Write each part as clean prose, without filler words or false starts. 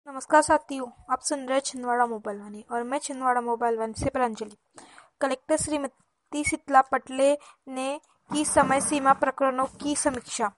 नमस्कार साथियों, आप सुन रहे छिंदवाड़ा मोबाइल वाणी और मैं छिंदवाड़ा मोबाइल वाणी से प्रांजलि। कलेक्टर श्रीमती शीतला पटले ने की समय सीमा प्रकरणों की समीक्षा।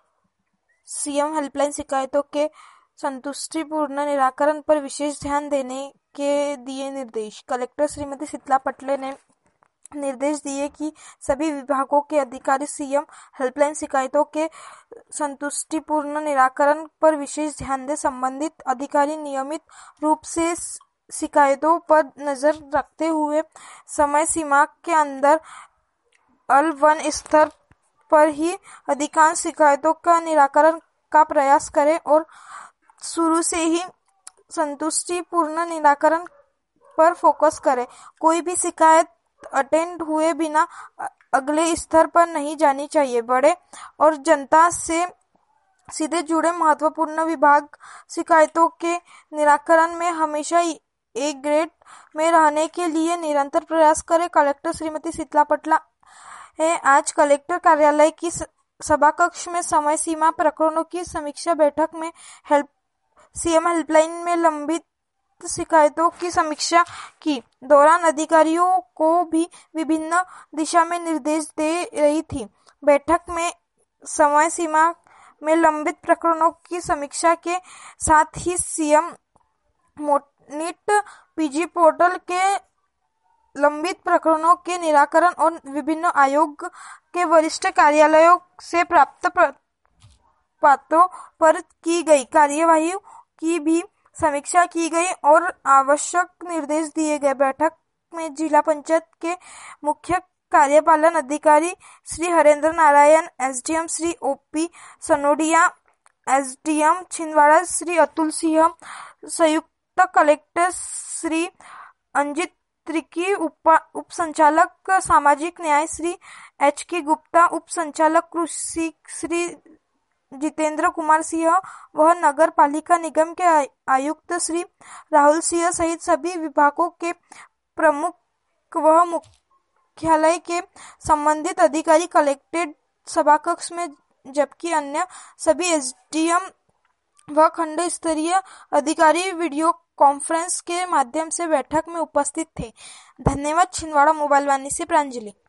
सीएम हेल्पलाइन शिकायतों के संतुष्टिपूर्ण निराकरण पर विशेष ध्यान देने के दिए निर्देश। कलेक्टर श्रीमती शीतला पटले ने निर्देश दिए कि सभी विभागों के अधिकारी सीएम हेल्पलाइन शिकायतों के संतुष्टिपूर्ण निराकरण पर विशेष ध्यान दें। संबंधित अधिकारी नियमित रूप से शिकायतों पर नजर रखते हुए समय सीमा के अंदर L1 स्तर पर ही अधिकांश शिकायतों का निराकरण का प्रयास करें और शुरू से ही संतुष्टिपूर्ण निराकरण पर फोकस करें। कोई भी शिकायत अटेंड हुए बिना अगले स्तर पर नहीं जानी चाहिए। बड़े और जनता से सीधे जुड़े महत्वपूर्ण विभाग शिकायतों के निराकरण में हमेशा ए ग्रेड में रहने के लिए निरंतर प्रयास करें। कलेक्टर श्रीमती शीतला पटला आज कलेक्टर कार्यालय की सभा कक्ष में समय सीमा प्रकरणों की समीक्षा बैठक में सीएम हेल्पलाइन में लंबित शिकायतों की समीक्षा की दौरान अधिकारियों को भी विभिन्न दिशा में निर्देश दे रही थी। बैठक में समय सीमा में लंबित प्रकरणों की समीक्षा के साथ ही सीएम मोनिट पीजी पोर्टल के लंबित प्रकरणों के निराकरण और विभिन्न आयोग के वरिष्ठ कार्यालयों से प्राप्त पत्रों पर की गई कार्यवाही की भी समीक्षा की गई और आवश्यक निर्देश दिए गए। बैठक में जिला पंचायत के मुख्य कार्यपालन अधिकारी Shri Harendra Narayan, SDM Shri OP Sanodia, SDM Chhindwara Shri Atul Singh, संयुक्त कलेक्टर श्री अंजित त्रिकी, उप संचालक सामाजिक न्याय श्री HK गुप्ता, उप संचालक कृषि श्री जितेंद्र कुमार सिंह वह नगर पालिका निगम के आयुक्त श्री राहुल सिंह सहित सभी विभागों के प्रमुख व मुख्यालय के संबंधित अधिकारी कलेक्टेड सभाकक्ष में, जबकि अन्य सभी एसडीएम व खंड स्तरीय अधिकारी वीडियो कॉन्फ्रेंस के माध्यम से बैठक में उपस्थित थे। धन्यवाद। छिंदवाड़ा मोबाइल वाणी से प्रांजलि।